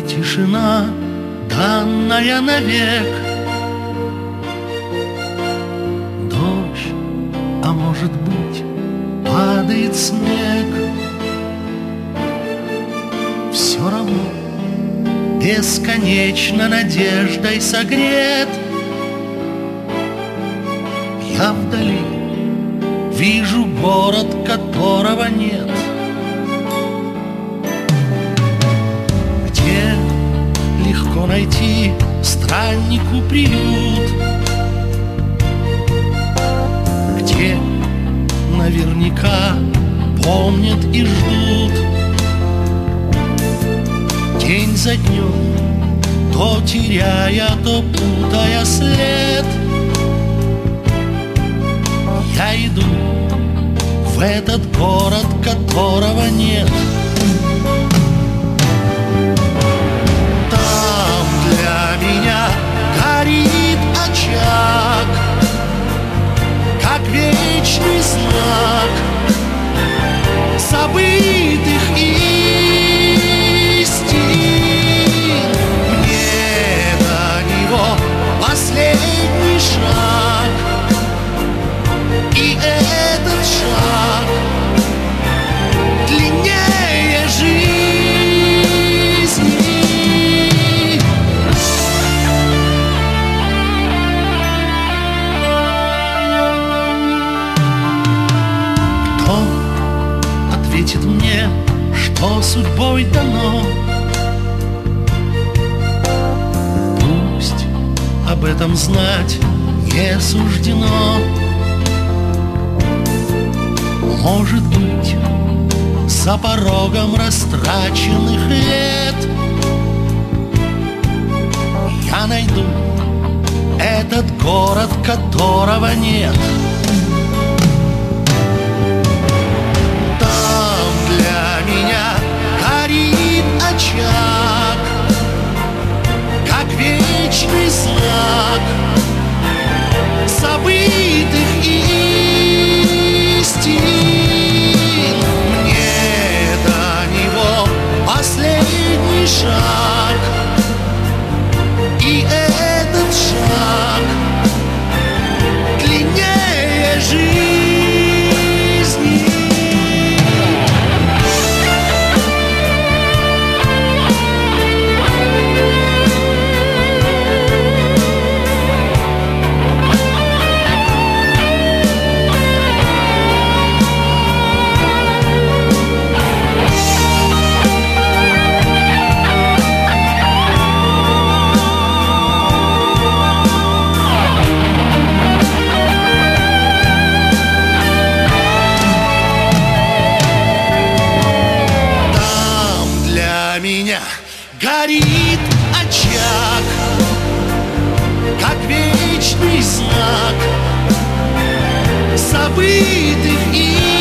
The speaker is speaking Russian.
тишина, данная навек. Дождь, а может быть, падает снег. Все равно бесконечно надеждой согрет. Я вдали вижу город, которого нет, где легко найти страннику приют, где наверняка помнят и ждут. День за днем, то теряя, то путая след, я иду в этот город, которого нет. Там для меня горит очаг, как вечный знак забытых истин. Мне до него последний шаг, и этот шаг длиннее жизни. Кто ответит мне, что судьбой дано? Пусть об этом знать не суждено. Может быть, за порогом растраченных лет я найду этот город, которого нет. Там для меня горит очаг, как вечный знак забытых истин. Последний шаг, и этот шаг длиннее жизни. Меня горит очаг, как вечный знак забытых